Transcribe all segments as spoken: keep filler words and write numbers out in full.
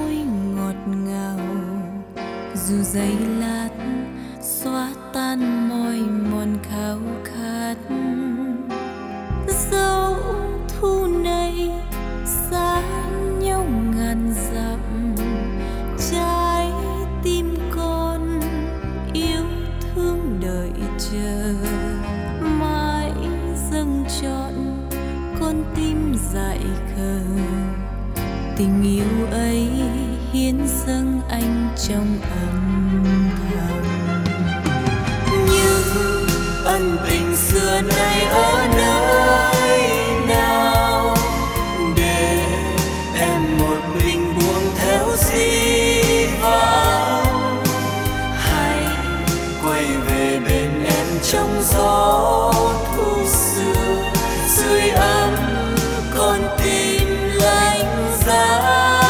trôi ngọt ngào, dù giây lát xóa tan mỏi mòn khao khát. Dẫu thu này xa nhau ngàn dặm, trái tim con yêu thương đợi chờ, mãi dâng trọn con tim dại khờ. Tình yêu ấy hiến dâng anh trong âm thầm. Nhưng ân tình xưa nay ở nơi nào, để em một mình buông theo dĩ vãng. Hãy quay về bên em trong gió thu xưa, sưởi ấm con tim lạnh giá.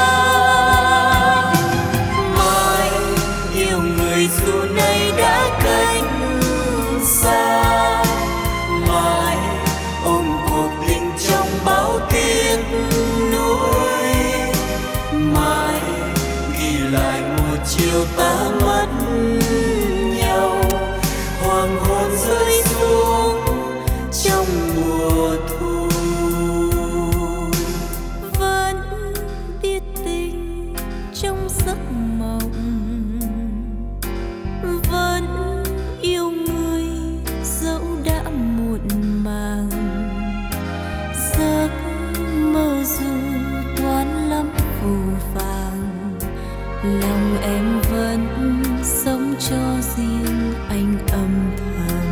Mãi yêu người dù nay đã cách xa, mãi ôm cuộc tình trong bao tiếc nuối. Mãi ghi lại một chiều ta mất nhau, hoàng hôn rơi xuống trong mùa thu. Vẫn biết tình trong giấc mộng, vẫn yêu người dẫu đã muộn màng. Giấc mơ dù toán lắm phù phàng, lòng em vẫn sống cho riêng anh âm thầm.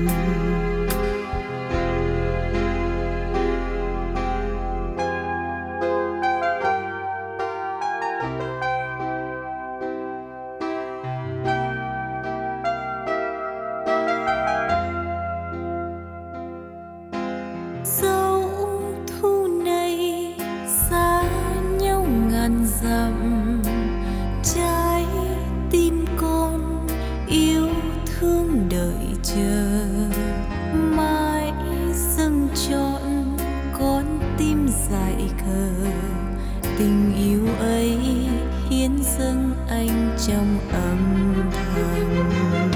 Dẫu thu này xa nhau ngàn dặm, trái tim con yêu thương đợi chờ, mãi dâng trọn con tim dại khờ. Tình yêu ấy hiến dâng anh trong âm thầm.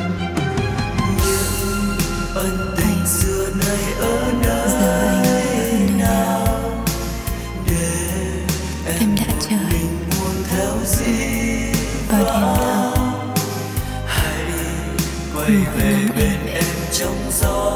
Nhưng ân tình xưa nay ở nơi nào, để Em đã chờ mình buông theo dĩ vào đêm thâu, hãy quay về bên em trong gió